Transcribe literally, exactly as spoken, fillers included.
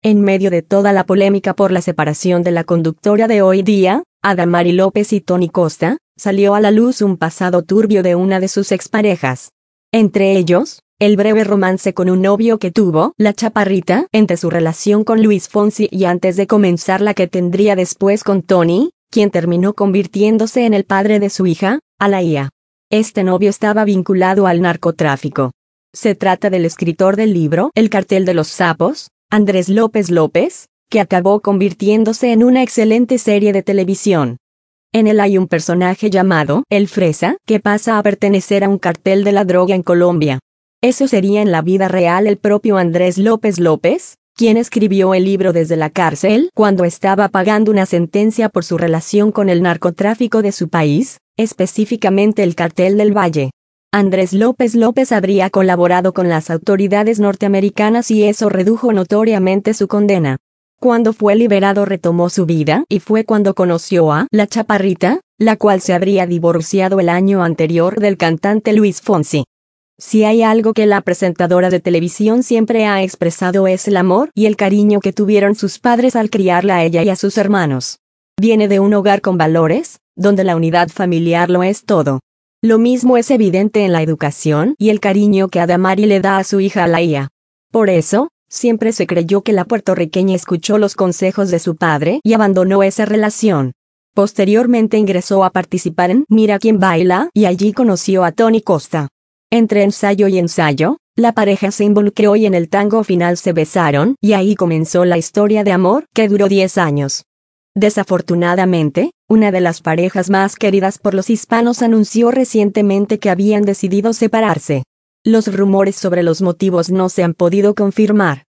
En medio de toda la polémica por la separación de la conductora de Hoy Día, Adamari López y Tony Costa, salió a la luz un pasado turbio de una de sus exparejas. Entre ellos, el breve romance con un novio que tuvo, La Chaparrita, entre su relación con Luis Fonsi y antes de comenzar la que tendría después con Tony, quien terminó convirtiéndose en el padre de su hija, Alaia. Este novio estaba vinculado al narcotráfico. Se trata del escritor del libro El cartel de los sapos, Andrés López López, que acabó convirtiéndose en una excelente serie de televisión. En él hay un personaje llamado El Fresa, que pasa a pertenecer a un cartel de la droga en Colombia. Eso sería en la vida real el propio Andrés López López, quien escribió el libro desde la cárcel cuando estaba pagando una sentencia por su relación con el narcotráfico de su país, específicamente el Cartel del Valle. Andrés López López habría colaborado con las autoridades norteamericanas y eso redujo notoriamente su condena. Cuando fue liberado retomó su vida y fue cuando conoció a La Chaparrita, la cual se habría divorciado el año anterior del cantante Luis Fonsi. Si hay algo que la presentadora de televisión siempre ha expresado es el amor y el cariño que tuvieron sus padres al criarla a ella y a sus hermanos. Viene de un hogar con valores, donde la unidad familiar lo es todo. Lo mismo es evidente en la educación y el cariño que Adamari le da a su hija Alaia. Por eso, siempre se creyó que la puertorriqueña escuchó los consejos de su padre y abandonó esa relación. Posteriormente ingresó a participar en Mira quién baila y allí conoció a Tony Costa. Entre ensayo y ensayo, la pareja se involucró y en el tango final se besaron y ahí comenzó la historia de amor que duró diez años. Desafortunadamente, una de las parejas más queridas por los hispanos anunció recientemente que habían decidido separarse. Los rumores sobre los motivos no se han podido confirmar.